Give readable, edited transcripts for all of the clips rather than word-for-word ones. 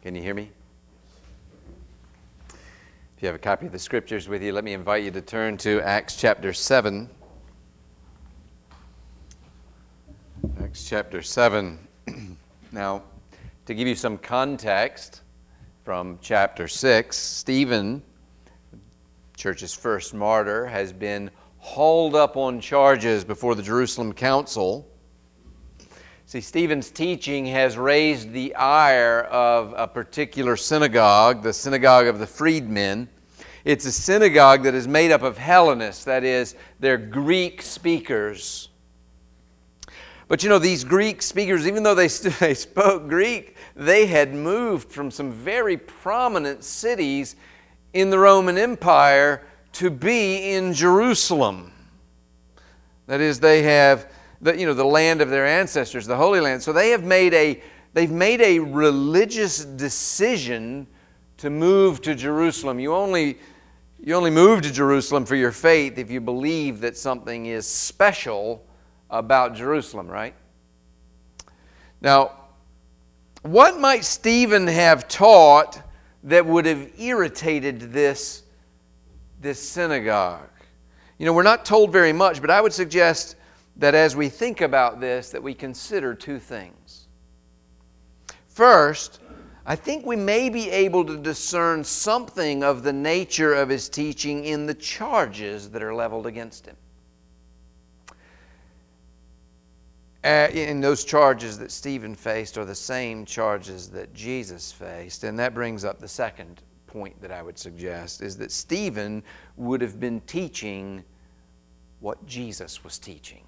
Can you hear me? If you have a copy of the Scriptures with you, let me invite you to turn to Acts chapter 7. Acts chapter 7. Now, to give you some context from chapter 6, Stephen, church's first martyr, has been hauled up on charges before the Jerusalem council. See, Stephen's teaching has raised the ire of a particular synagogue, the synagogue of the freedmen. It's a synagogue that is made up of Hellenists, that is, they're Greek speakers. But you know, these Greek speakers, even though they spoke Greek, they had moved from some very prominent cities in the Roman Empire to be in Jerusalem. That is, they have the land of their ancestors, the Holy Land. So they've made a religious decision to move to Jerusalem. You only move to Jerusalem for your faith if you believe that something is special about Jerusalem, right? Now, what might Stephen have taught that would have irritated this synagogue? You know, we're not told very much, but I would suggest that as we think about this, that we consider two things. First, I think we may be able to discern something of the nature of his teaching in the charges that are leveled against him. And those charges that Stephen faced are the same charges that Jesus faced. And that brings up the second point that I would suggest, is that Stephen would have been teaching what Jesus was teaching.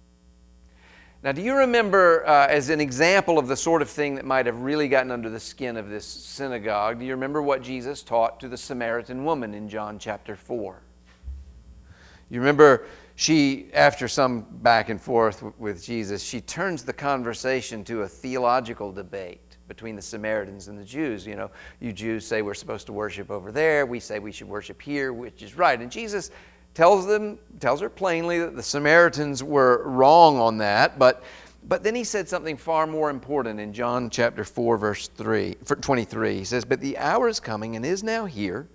Now, do you remember, as an example of the sort of thing that might have really gotten under the skin of this synagogue, do you remember what Jesus taught to the Samaritan woman in John chapter 4? You remember she, after some back and forth with Jesus, she turns the conversation to a theological debate between the Samaritans and the Jews. You know, you Jews say we're supposed to worship over there. We say we should worship here, which is right. And Jesus tells her plainly that the Samaritans were wrong on that, but then he said something far more important in John chapter 4, verse 23. He says, "But the hour is coming and is now here,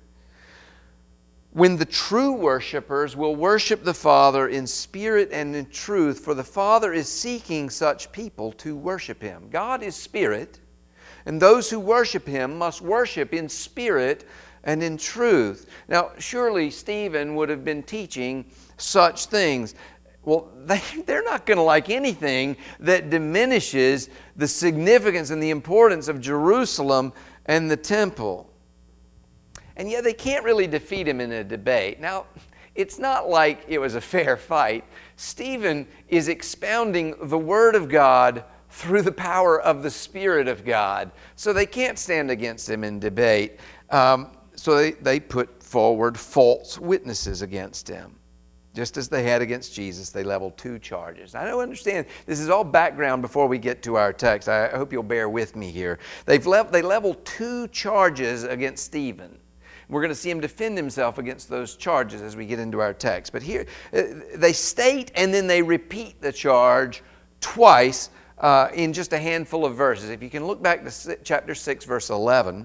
when the true worshipers will worship the Father in spirit and in truth, for the Father is seeking such people to worship Him." God is spirit, and those who worship Him must worship in spirit and in truth. Now, surely Stephen would have been teaching such things. Well, they're not going to like anything that diminishes the significance and the importance of Jerusalem and the temple. And yet they can't really defeat him in a debate. Now, it's not like it was a fair fight. Stephen is expounding the Word of God through the power of the Spirit of God. So they can't stand against him in debate. So they put forward false witnesses against him. Just as they had against Jesus, they leveled two charges. I don't understand. This is all background before we get to our text. I hope you'll bear with me here. They leveled two charges against Stephen. We're going to see him defend himself against those charges as we get into our text. But here, they state and then they repeat the charge twice in just a handful of verses. If you can look back to chapter 6, verse 11.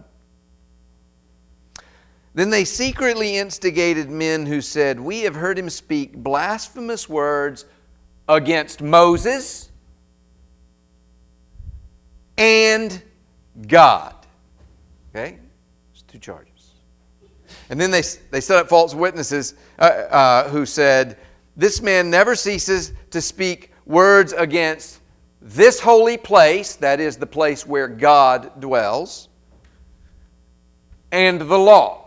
"Then they secretly instigated men who said, 'We have heard him speak blasphemous words against Moses and God.'" Okay? There's two charges. And then they set up false witnesses who said, "This man never ceases to speak words against this holy place," that is the place where God dwells, "and the law.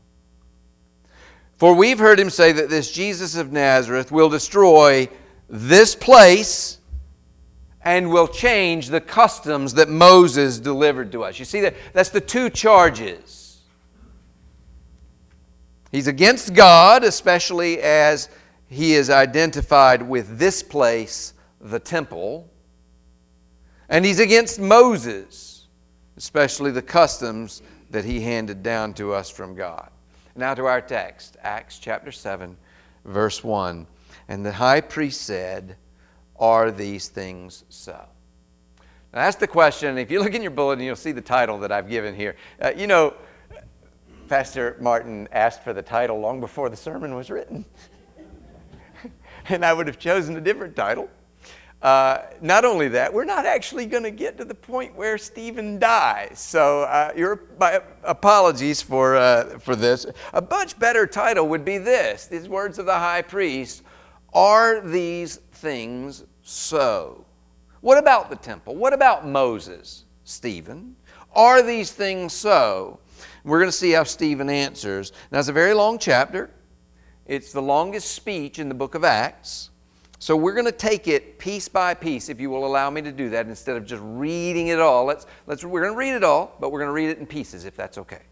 For we've heard him say that this Jesus of Nazareth will destroy this place and will change the customs that Moses delivered to us." You see, that's the two charges. He's against God, especially as he is identified with this place, the temple. And he's against Moses, especially the customs that he handed down to us from God. Now to our text, Acts chapter 7, verse 1. "And the high priest said, 'Are these things so?'" Now, that's the question. If you look in your bulletin, you'll see the title that I've given here. Pastor Martin asked for the title long before the sermon was written. And I would have chosen a different title. Not only that, we're not actually going to get to the point where Stephen dies. So my apologies for this. A much better title would be this. These words of the high priest, are these things so? What about the temple? What about Moses, Stephen? Are these things so? We're going to see how Stephen answers. Now, it's a very long chapter. It's the longest speech in the book of Acts. So we're going to take it piece by piece, if you will allow me to do that, instead of just reading it all. We're going to read it all, but we're going to read it in pieces, if that's okay.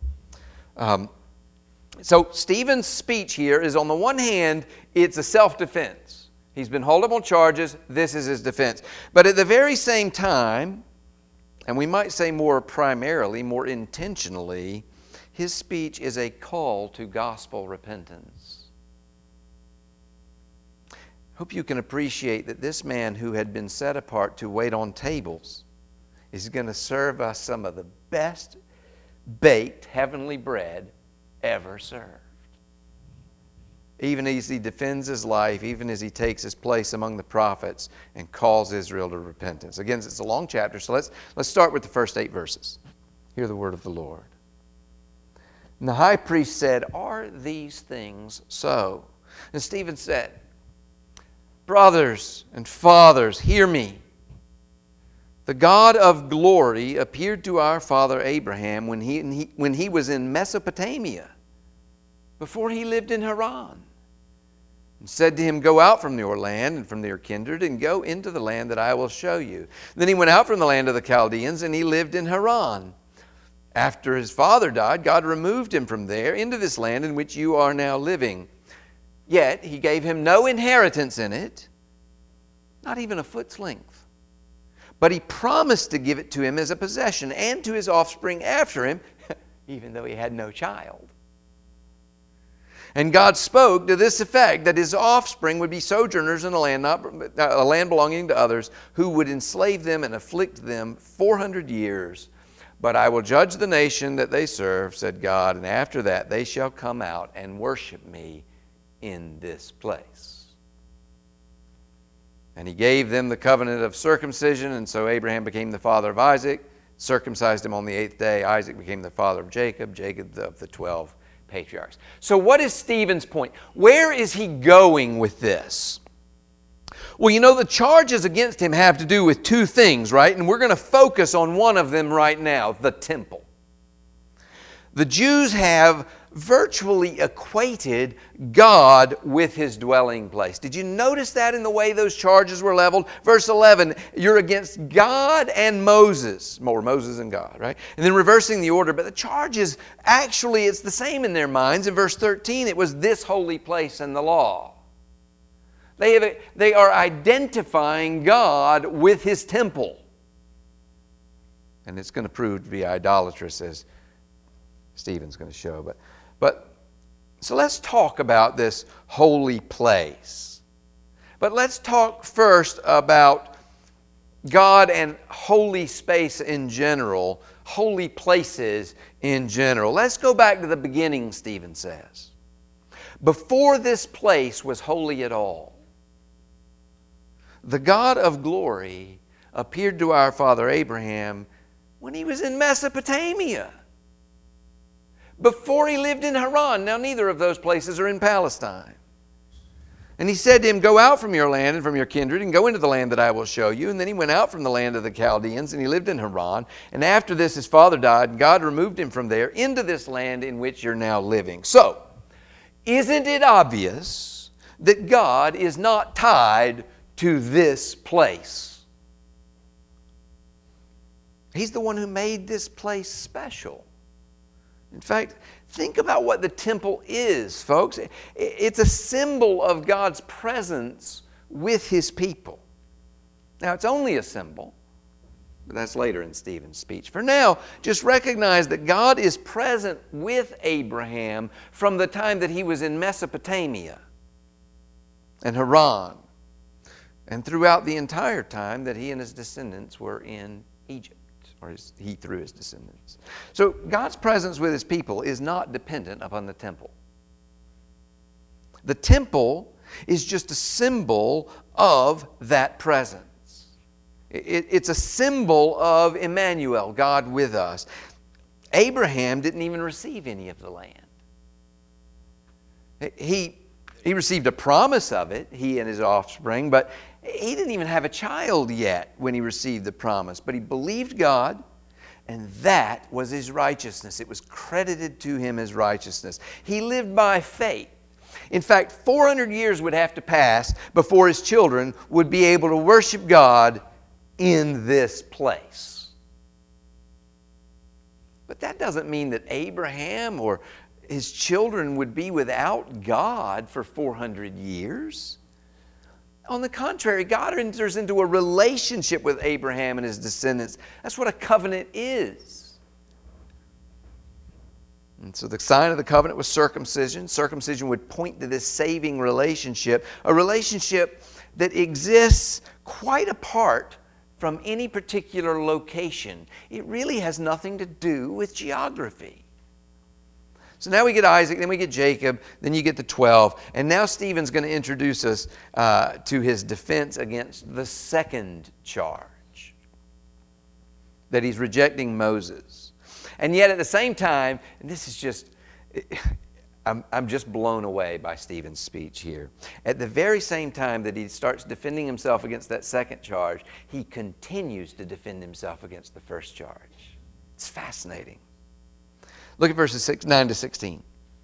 So Stephen's speech here is, on the one hand, it's a self-defense. He's been hauled up on charges. This is his defense. But at the very same time, and we might say more primarily, more intentionally, his speech is a call to gospel repentance. Hope you can appreciate that this man who had been set apart to wait on tables is going to serve us some of the best baked heavenly bread ever served. Even as he defends his life, even as he takes his place among the prophets and calls Israel to repentance. Again, it's a long chapter, so let's start with the first 8 verses. Hear the word of the Lord. And the high priest said, are these things so? And Stephen said, brothers and fathers, hear me. The God of glory appeared to our father Abraham when he was in Mesopotamia, before he lived in Haran, and said to him, go out from your land and from your kindred and go into the land that I will show you. Then he went out from the land of the Chaldeans and he lived in Haran. After his father died, God removed him from there into this land in which you are now living. Yet he gave him no inheritance in it, not even a foot's length. But he promised to give it to him as a possession and to his offspring after him, even though he had no child. And God spoke to this effect, that his offspring would be sojourners in a land belonging to others, who would enslave them and afflict them 400 years. But I will judge the nation that they serve, said God, and after that they shall come out and worship me in this place. And he gave them the covenant of circumcision, and so Abraham became the father of Isaac, circumcised him on the 8th day. Isaac became the father of Jacob, Jacob of the 12 patriarchs. So what is Stephen's point? Where is he going with this? Well, the charges against him have to do with 2 things, right? And we're going to focus on one of them right now, the temple. The Jews have virtually equated God with his dwelling place. Did you notice that in the way those charges were leveled? Verse 11, you're against God and Moses. More Moses and God, right? And then reversing the order. But the charges, actually, it's the same in their minds. In verse 13, it was this holy place and the law. They are identifying God with his temple. And it's going to prove to be idolatrous, as Stephen's going to show. So let's talk about this holy place. But let's talk first about God and holy space in general, holy places in general. Let's go back to the beginning, Stephen says. Before this place was holy at all, the God of glory appeared to our father Abraham when he was in Mesopotamia, before he lived in Haran. Now, neither of those places are in Palestine. And he said to him, go out from your land and from your kindred and go into the land that I will show you. And then he went out from the land of the Chaldeans and he lived in Haran. And after this his father died, and God removed him from there into this land in which you're now living. So, isn't it obvious that God is not tied to this place? He's the one who made this place special. In fact, think about what the temple is, folks. It's a symbol of God's presence with his people. Now, it's only a symbol, but that's later in Stephen's speech. For now, just recognize that God is present with Abraham from the time that he was in Mesopotamia and Haran. and throughout the entire time that he and his descendants were in Egypt, or he through his descendants. So God's presence with his people is not dependent upon the temple. The temple is just a symbol of that presence. It's a symbol of Emmanuel, God with us. Abraham didn't even receive any of the land. He received a promise of it, he and his offspring, but he didn't even have a child yet when he received the promise. But he believed God, and that was his righteousness. It was credited to him as righteousness. He lived by faith. In fact, 400 years would have to pass before his children would be able to worship God in this place. But that doesn't mean that Abraham or his children would be without God for 400 years. On the contrary, God enters into a relationship with Abraham and his descendants. That's what a covenant is. And so the sign of the covenant was circumcision. Circumcision would point to this saving relationship, a relationship that exists quite apart from any particular location. It really has nothing to do with geography. So now we get Isaac, then we get Jacob, then you get the 12. And now Stephen's going to introduce us to his defense against the second charge, that he's rejecting Moses. And yet at the same time, and this is just, I'm just blown away by Stephen's speech here. At the very same time that he starts defending himself against that second charge, he continues to defend himself against the first charge. It's fascinating. Look at verses 9 to 16.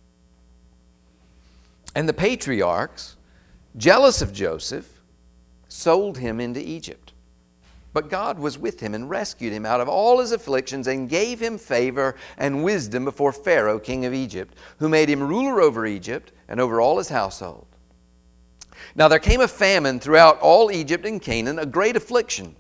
And the patriarchs, jealous of Joseph, sold him into Egypt. But God was with him and rescued him out of all his afflictions and gave him favor and wisdom before Pharaoh, king of Egypt, who made him ruler over Egypt and over all his household. Now there came a famine throughout all Egypt and Canaan, a great affliction.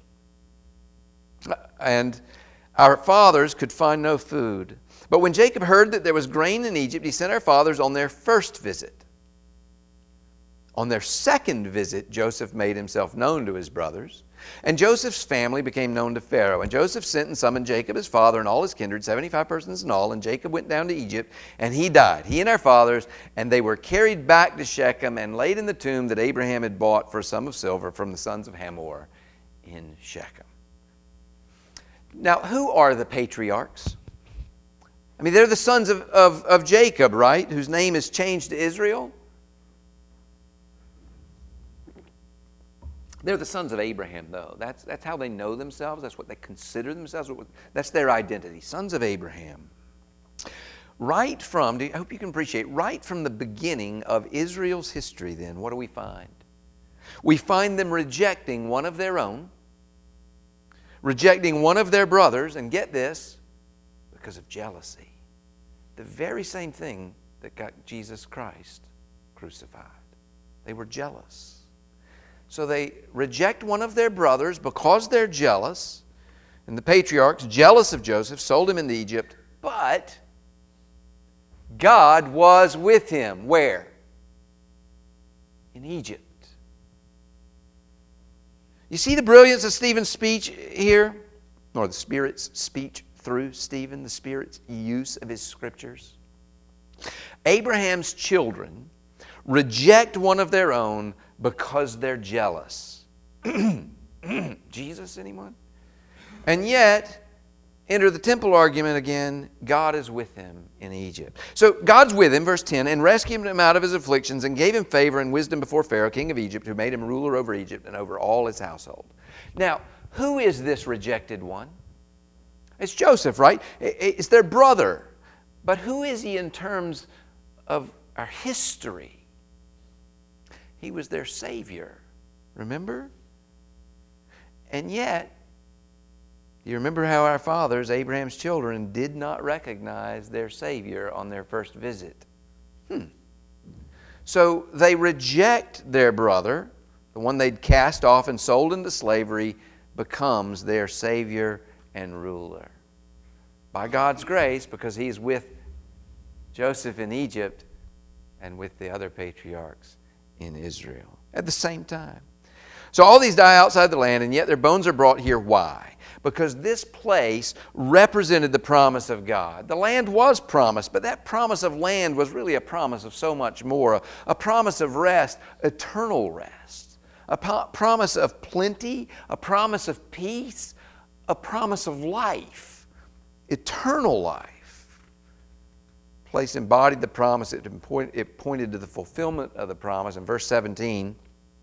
And our fathers could find no food. But when Jacob heard that there was grain in Egypt, he sent our fathers on their first visit. On their second visit, Joseph made himself known to his brothers. And Joseph's family became known to Pharaoh. And Joseph sent and summoned Jacob, his father, and all his kindred, 75 persons in all. And Jacob went down to Egypt, and he died, he and our fathers. And they were carried back to Shechem and laid in the tomb that Abraham had bought for a sum of silver from the sons of Hamor in Shechem. Now, who are the patriarchs? I mean, they're the sons of Jacob, right? Whose name is changed to Israel. They're the sons of Abraham, though. That's how they know themselves. That's what they consider themselves. That's their identity. Sons of Abraham. I hope you can appreciate, right from the beginning of Israel's history, then, what do we find? We find them rejecting one of their own, rejecting one of their brothers, and get this, because of jealousy. The very same thing that got Jesus Christ crucified. They were jealous. So they reject one of their brothers because they're jealous. And the patriarchs, jealous of Joseph, sold him into Egypt. But God was with him. Where? In Egypt. You see the brilliance of Stephen's speech here? Or the Spirit's speech through Stephen, the Spirit's use of his scriptures. Abraham's children reject one of their own because they're jealous. Jesus, anyone? And yet, enter the temple argument again, God is with him in Egypt. So God's with him, verse 10, and rescued him out of his afflictions and gave him favor and wisdom before Pharaoh, king of Egypt, who made him ruler over Egypt and over all his household. Now, who is this rejected one? It's Joseph, right? It's their brother. But who is he in terms of our history? He was their Savior. Remember? And yet, you remember how our fathers, Abraham's children, did not recognize their Savior on their first visit. So they reject their brother, the one they'd cast off and sold into slavery, becomes their Savior and ruler. By God's grace, because he's with Joseph in Egypt and with the other patriarchs in Israel at the same time. So all these die outside the land, and yet their bones are brought here. Why? Because this place represented the promise of God. The land was promised, but that promise of land was really a promise of so much more. A promise of rest, eternal rest. A promise of plenty, a promise of peace, a promise of life, eternal life. The place embodied the promise. It pointed to the fulfillment of the promise. In verse 17,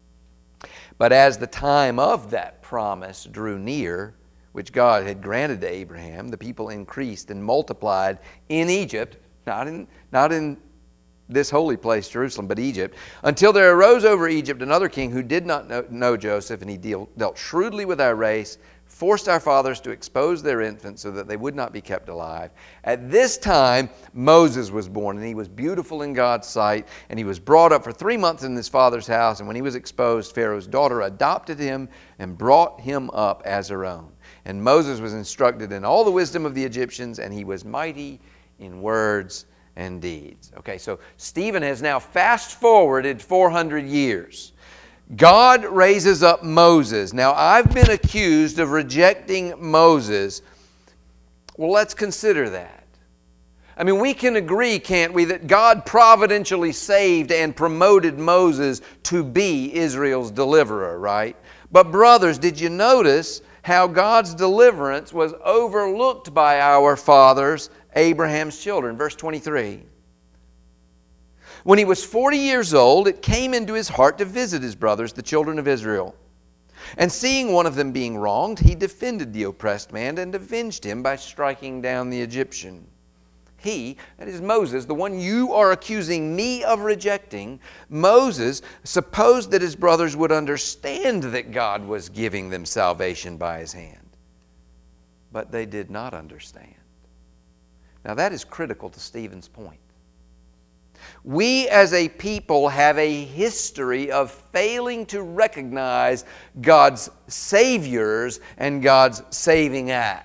but as the time of that promise drew near, which God had granted to Abraham, the people increased and multiplied in Egypt, not in this holy place, Jerusalem, but Egypt, until there arose over Egypt another king who did not know Joseph, and he dealt shrewdly with our race, forced our fathers to expose their infants so that they would not be kept alive. At this time, Moses was born, and he was beautiful in God's sight, and he was brought up for 3 months in his father's house, and when he was exposed, Pharaoh's daughter adopted him and brought him up as her own. And Moses was instructed in all the wisdom of the Egyptians, and he was mighty in words and deeds. Okay, so Stephen has now fast-forwarded 400 years. God raises up Moses. Now, I've been accused of rejecting Moses. Well, let's consider that. I mean, we can agree, can't we, that God providentially saved and promoted Moses to be Israel's deliverer, right? But brothers, did you notice how God's deliverance was overlooked by our fathers, Abraham's children? Verse 23. When he was 40 years old, it came into his heart to visit his brothers, the children of Israel. And seeing one of them being wronged, he defended the oppressed man and avenged him by striking down the Egyptian. He, that is Moses, the one you are accusing me of rejecting, Moses supposed that his brothers would understand that God was giving them salvation by his hand. But they did not understand. Now that is critical to Stephen's point. We as a people have a history of failing to recognize God's saviors and God's saving acts.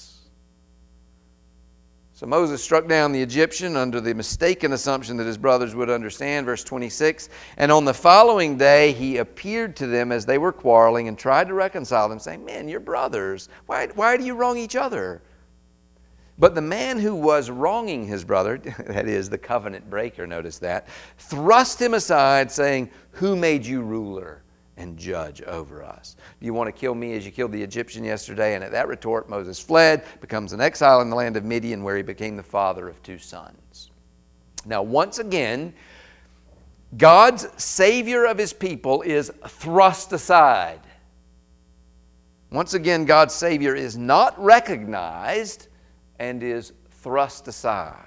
So Moses struck down the Egyptian under the mistaken assumption that his brothers would understand. Verse 26, and on the following day he appeared to them as they were quarreling and tried to reconcile them, saying, man, you're brothers. Why do you wrong each other? But the man who was wronging his brother, that is the covenant breaker, notice that, thrust him aside, saying, who made you ruler and judge over us? Do you want to kill me as you killed the Egyptian yesterday? And at that retort, Moses fled, becomes an exile in the land of Midian, where he became the father of 2 sons. Now, once again, God's savior of his people is thrust aside. Once again, God's savior is not recognized and is thrust aside.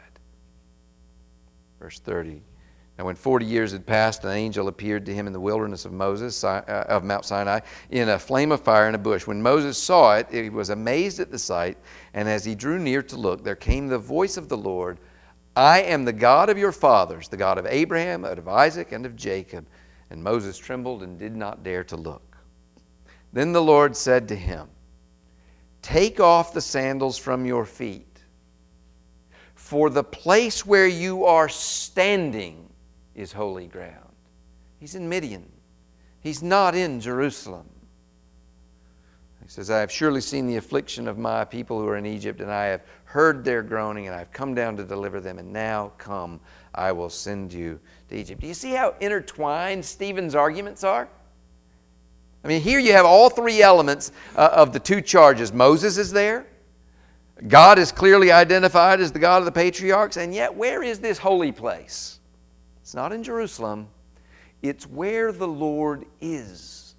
Verse 30. Now when 40 years had passed, an angel appeared to him in the wilderness of Mount Sinai in a flame of fire in a bush. When Moses saw it, he was amazed at the sight, and as he drew near to look, there came the voice of the Lord, I am the God of your fathers, the God of Abraham, of Isaac, and of Jacob. And Moses trembled and did not dare to look. Then the Lord said to him, take off the sandals from your feet, for the place where you are standing is holy ground. He's in Midian. He's not in Jerusalem. He says, I have surely seen the affliction of my people who are in Egypt, and I have heard their groaning, and I have come down to deliver them, and now come, I will send you to Egypt. Do you see how intertwined Stephen's arguments are? I mean, here you have all 3 elements of the 2 charges. Moses is there. God is clearly identified as the God of the patriarchs. And yet, where is this holy place? It's not in Jerusalem. It's where the Lord is.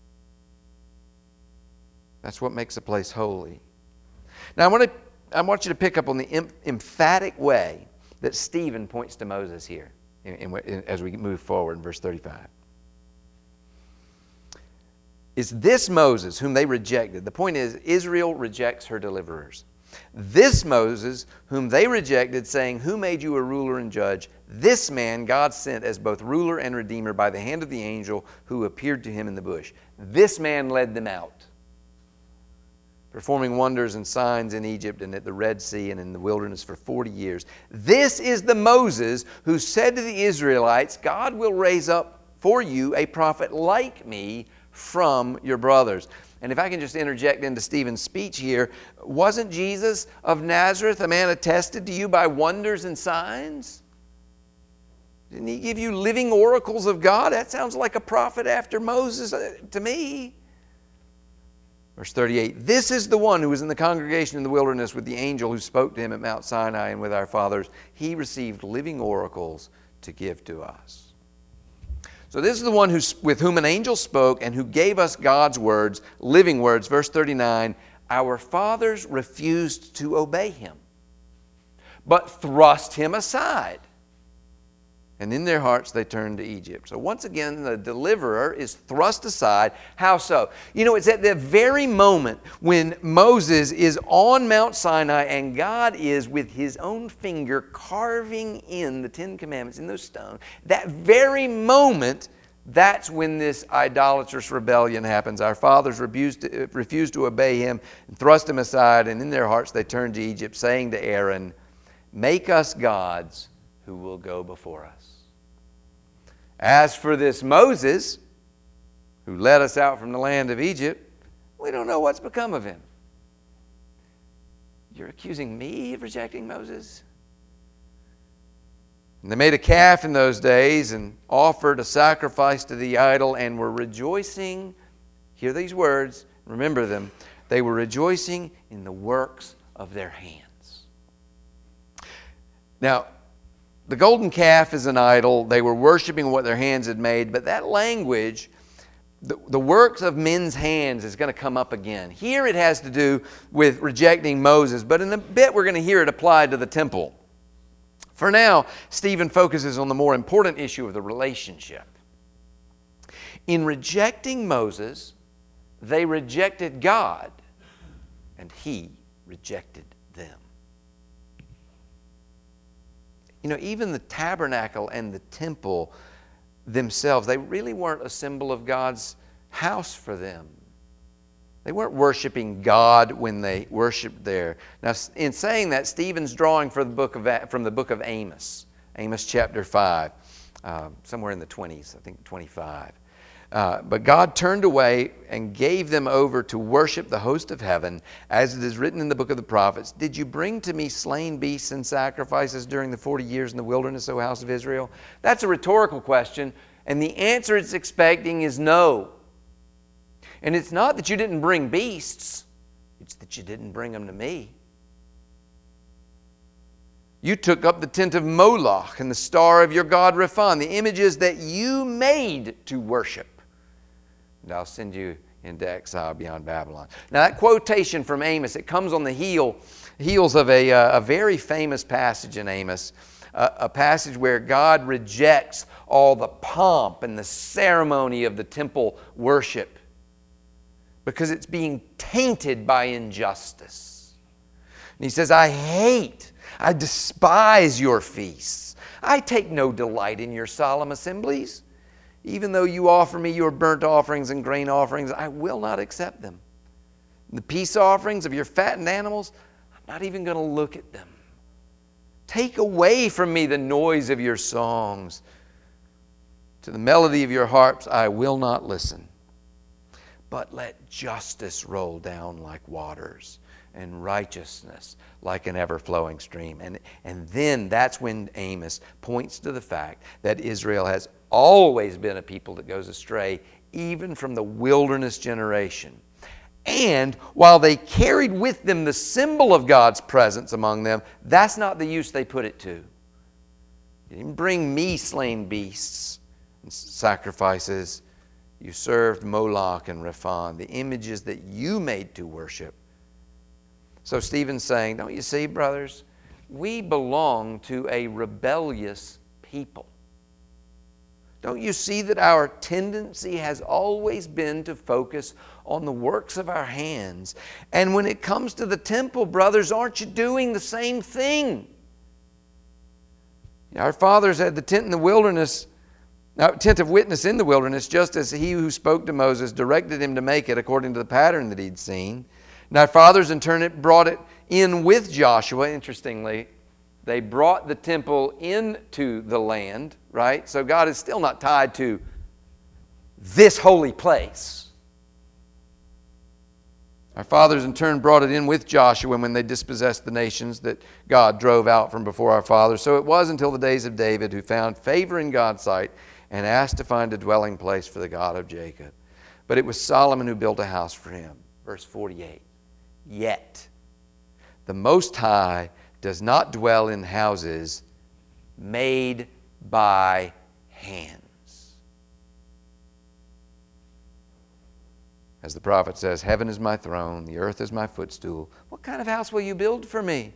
That's what makes a place holy. Now, I want you to pick up on the emphatic way that Stephen points to Moses here as we move forward in verse 35. It's this Moses whom they rejected. The point is, Israel rejects her deliverers. This Moses whom they rejected, saying, who made you a ruler and judge? This man God sent as both ruler and redeemer by the hand of the angel who appeared to him in the bush. This man led them out, performing wonders and signs in Egypt and at the Red Sea and in the wilderness for 40 years. This is the Moses who said to the Israelites, God will raise up for you a prophet like me from your brothers. And if I can just interject into Stephen's speech here, wasn't Jesus of Nazareth a man attested to you by wonders and signs? Didn't he give you living oracles of God? That sounds like a prophet after Moses to me. Verse 38, this is the one who was in the congregation in the wilderness with the angel who spoke to him at Mount Sinai and with our fathers. He received living oracles to give to us. So this is the one with whom an angel spoke and who gave us God's words, living words. Verse 39, our fathers refused to obey him, but thrust him aside. And in their hearts they turned to Egypt. So once again, the deliverer is thrust aside. How so? You know, it's at the very moment when Moses is on Mount Sinai and God is with his own finger carving in the Ten Commandments in those stones. That very moment, that's when this idolatrous rebellion happens. Our fathers refused to obey him and thrust him aside. And in their hearts they turned to Egypt, saying to Aaron, make us gods who will go before us. As for this Moses, who led us out from the land of Egypt, we don't know what's become of him. You're accusing me of rejecting Moses? And they made a calf in those days and offered a sacrifice to the idol and were rejoicing. Hear these words, remember them. They were rejoicing in the works of their hands. Now, the golden calf is an idol. They were worshiping what their hands had made. But that language, the works of men's hands, is going to come up again. Here it has to do with rejecting Moses. But in a bit we're going to hear it applied to the temple. For now, Stephen focuses on the more important issue of the relationship. In rejecting Moses, they rejected God, and he rejected them. You know, even the tabernacle and the temple themselves, they really weren't a symbol of God's house for them. They weren't worshiping God when they worshiped there. Now, in saying that, Stephen's drawing from the book of Amos, Amos chapter 5, somewhere in the 20s, I think 25. But God turned away and gave them over to worship the host of heaven, as it is written in the book of the prophets. Did you bring to me slain beasts and sacrifices during the 40 years in the wilderness, O house of Israel? That's a rhetorical question, and the answer it's expecting is no. And it's not that you didn't bring beasts, it's that you didn't bring them to me. You took up the tent of Moloch and the star of your god Rephan, the images that you made to worship. And I'll send you into exile beyond Babylon. Now that quotation from Amos, it comes on the heels of a very famous passage in Amos, a passage where God rejects all the pomp and the ceremony of the temple worship because it's being tainted by injustice. And he says, I despise your feasts. I take no delight in your solemn assemblies. Even though you offer me your burnt offerings and grain offerings, I will not accept them. The peace offerings of your fattened animals, I'm not even going to look at them. Take away from me the noise of your songs. To the melody of your harps, I will not listen. But let justice roll down like waters, and righteousness like an ever-flowing stream. And then that's when Amos points to the fact that Israel has always been a people that goes astray, even from the wilderness generation. And while they carried with them the symbol of God's presence among them, that's not the use they put it to. You didn't bring me slain beasts and sacrifices. You served Moloch and Rephan, the images that you made to worship. So Stephen's saying, don't you see, brothers? We belong to a rebellious people. Don't you see that our tendency has always been to focus on the works of our hands? And when it comes to the temple, brothers, aren't you doing the same thing? Our fathers had the tent in the wilderness, tent of witness in the wilderness, just as he who spoke to Moses directed him to make it according to the pattern that he'd seen. And our fathers in turn brought it in with Joshua. Interestingly, they brought the temple into the land, right? So God is still not tied to this holy place. Our fathers in turn brought it in with Joshua when they dispossessed the nations that God drove out from before our fathers. So it was until the days of David, who found favor in God's sight and asked to find a dwelling place for the God of Jacob. But it was Solomon who built a house for him. Verse 48. Yet the Most High does not dwell in houses made by hands. As the prophet says, heaven is my throne, the earth is my footstool. What kind of house will you build for me?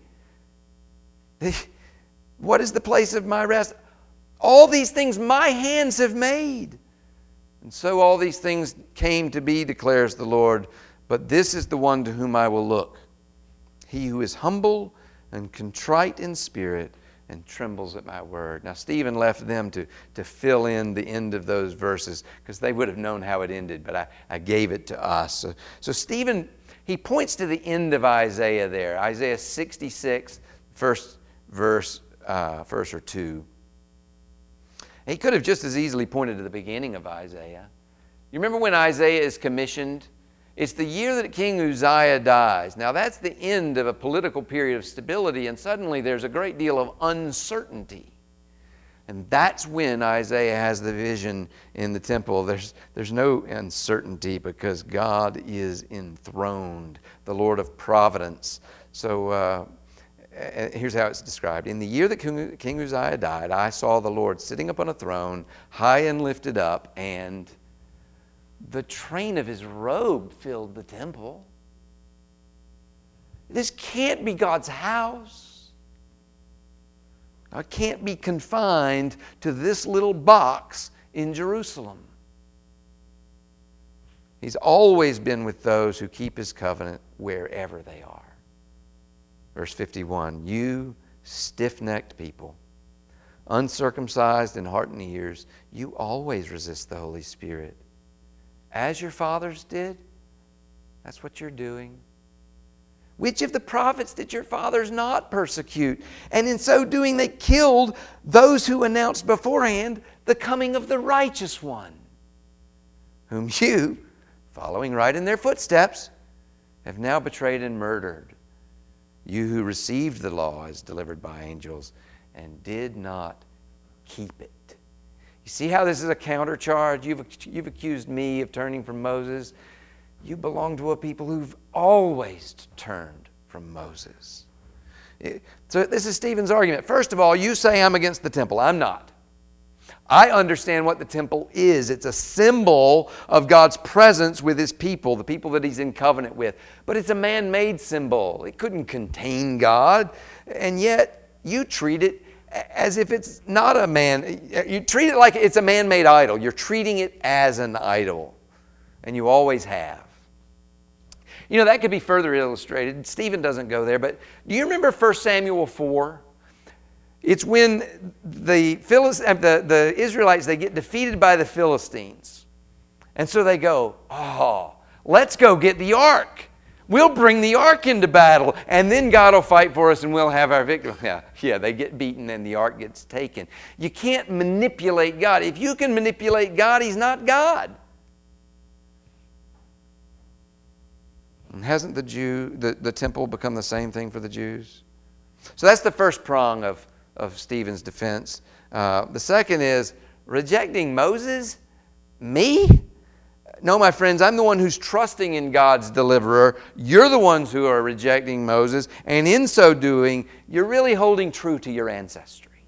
What is the place of my rest? All these things my hands have made. And so all these things came to be, declares the Lord. But this is the one to whom I will look. He who is humble and contrite in spirit and trembles at my word. Now, Stephen left them to fill in the end of those verses because they would have known how it ended, but I gave it to us. So Stephen, he points to the end of Isaiah there. Isaiah 66, first verse or two. He could have just as easily pointed to the beginning of Isaiah. You remember when Isaiah is commissioned? It's the year that King Uzziah dies. Now that's the end of a political period of stability, and suddenly there's a great deal of uncertainty. And that's when Isaiah has the vision in the temple. There's no uncertainty because God is enthroned, the Lord of providence. So here's how it's described. In the year that King Uzziah died, I saw the Lord sitting upon a throne, high and lifted up, and the train of his robe filled the temple. This can't be God's house. God can't be confined to this little box in Jerusalem. He's always been with those who keep His covenant wherever they are. Verse 51, you stiff-necked people, uncircumcised in heart and ears, you always resist the Holy Spirit. As your fathers did, that's what you're doing. Which of the prophets did your fathers not persecute? And in so doing, they killed those who announced beforehand the coming of the righteous one, whom you, following right in their footsteps, have now betrayed and murdered. You who received the law as delivered by angels and did not keep it. You see how this is a countercharge? You've accused me of turning from Moses. You belong to a people who've always turned from Moses. So this is Stephen's argument. First of all, you say I'm against the temple. I'm not. I understand what the temple is. It's a symbol of God's presence with His people, the people that He's in covenant with. But it's a man-made symbol. It couldn't contain God. And yet you treat it as if it's not a man. You treat it like it's a man-made idol. You're treating it as an idol. And you always have. You know, that could be further illustrated. Stephen doesn't go there, but do you remember 1 Samuel 4? It's when the Israelites, they get defeated by the Philistines. And so they go, let's go get the ark. We'll bring the ark into battle, and then God will fight for us and we'll have our victory. Yeah, they get beaten and the ark gets taken. You can't manipulate God. If you can manipulate God, He's not God. And hasn't the temple become the same thing for the Jews? So that's the first prong of Stephen's defense. The second is rejecting Moses? Me? No, my friends, I'm the one who's trusting in God's deliverer. You're the ones who are rejecting Moses, and in so doing, you're really holding true to your ancestry.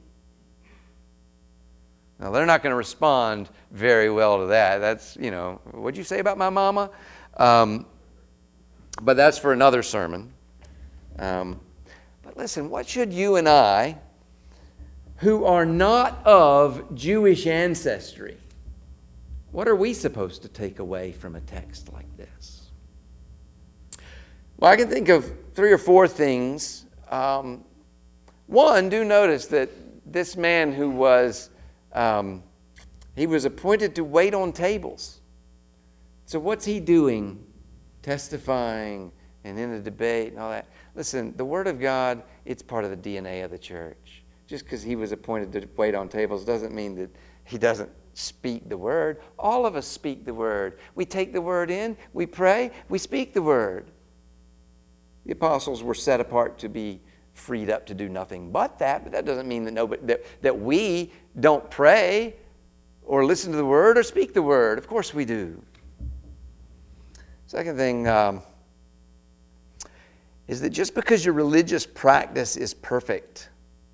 Now, they're not going to respond very well to that. That's, what'd you say about my mama? But that's for another sermon. But listen, what should you and I, who are not of Jewish ancestry, what are we supposed to take away from a text like this? Well, I can think of 3 or 4 things. One, do notice that this man who was, he was appointed to wait on tables. So what's he doing? Testifying and in a debate and all that. Listen, the Word of God, it's part of the DNA of the church. Just because he was appointed to wait on tables doesn't mean that he doesn't speak the Word. All of us speak the Word. We take the Word in, we pray, we speak the Word. The apostles were set apart to be freed up to do nothing but that doesn't mean that we don't pray or listen to the Word or speak the Word. Of course we do. Second thing is that just because your religious practice is perfect,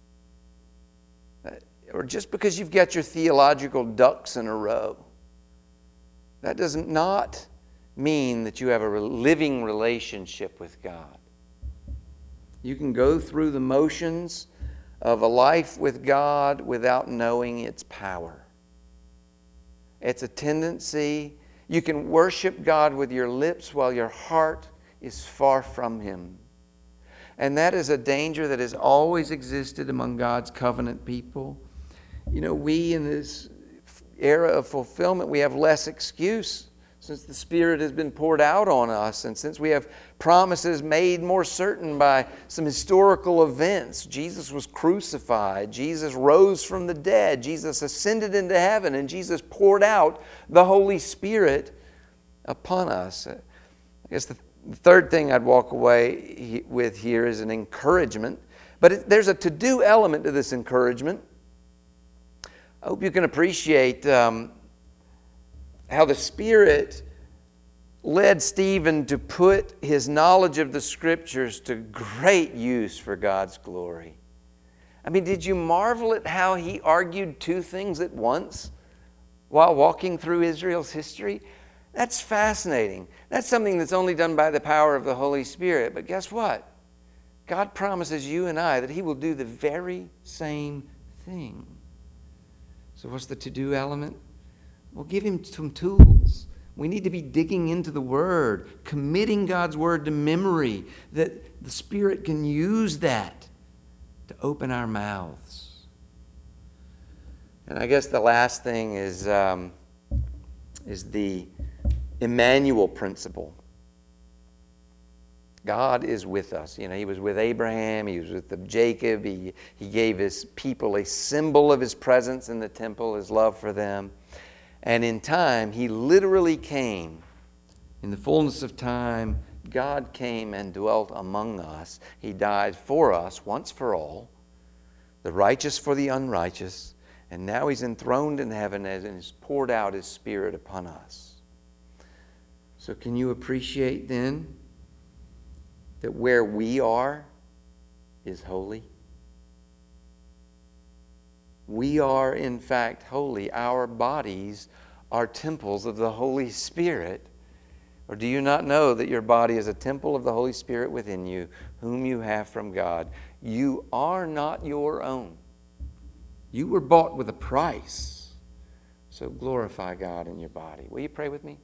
or just because you've got your theological ducks in a row, that does not mean that you have a living relationship with God. You can go through the motions of a life with God without knowing its power. It's a tendency. You can worship God with your lips while your heart is far from Him. And that is a danger that has always existed among God's covenant people. You know, we in this era of fulfillment, we have less excuse since the Spirit has been poured out on us, and since we have promises made more certain by some historical events. Jesus was crucified. Jesus rose from the dead. Jesus ascended into heaven, and Jesus poured out the Holy Spirit upon us. I guess the third thing I'd walk away with here is an encouragement. But there's a to-do element to this encouragement. I hope you can appreciate how the Spirit led Stephen to put his knowledge of the Scriptures to great use for God's glory. I mean, did you marvel at how he argued two things at once while walking through Israel's history? That's fascinating. That's something that's only done by the power of the Holy Spirit. But guess what? God promises you and I that He will do the very same thing. So what's the to-do element? Well, give Him some tools. We need to be digging into the Word, committing God's Word to memory, that the Spirit can use that to open our mouths. And I guess the last thing is the Emmanuel principle. God is with us. You know, He was with Abraham. He was with Jacob. He gave His people a symbol of His presence in the temple, His love for them. And in time, He literally came. In the fullness of time, God came and dwelt among us. He died for us once for all, the righteous for the unrighteous. And now He's enthroned in heaven and has poured out His Spirit upon us. So can you appreciate then that where we are is holy? We are, in fact, holy. Our bodies are temples of the Holy Spirit. Or do you not know that your body is a temple of the Holy Spirit within you, whom you have from God? You are not your own. You were bought with a price. So glorify God in your body. Will you pray with me?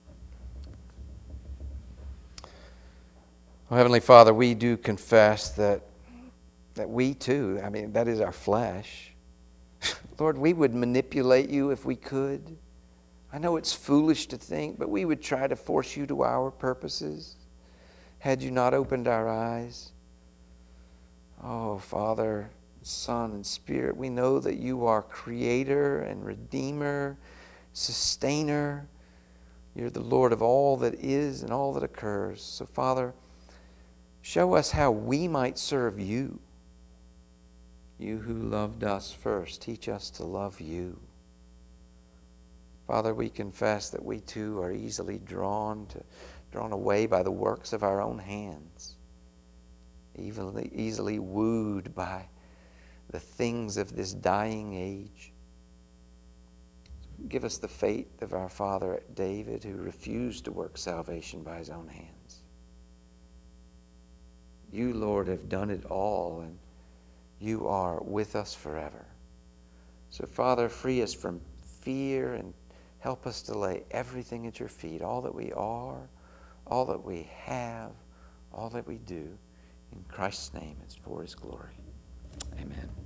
Oh, Heavenly Father, we do confess that we too, that is our flesh. Lord, we would manipulate You if we could. I know it's foolish to think, but we would try to force You to our purposes had You not opened our eyes. Oh, Father, Son, and Spirit, we know that You are Creator and Redeemer, Sustainer. You're the Lord of all that is and all that occurs. So, Father, show us how we might serve You. You who loved us first, teach us to love You. Father, we confess that we too are easily drawn away by the works of our own hands, easily wooed by the things of this dying age. Give us the faith of our father David, who refused to work salvation by his own hands. You, Lord, have done it all, and You are with us forever. So, Father, free us from fear and help us to lay everything at Your feet, all that we are, all that we have, all that we do. In Christ's name, it's for His glory. Amen.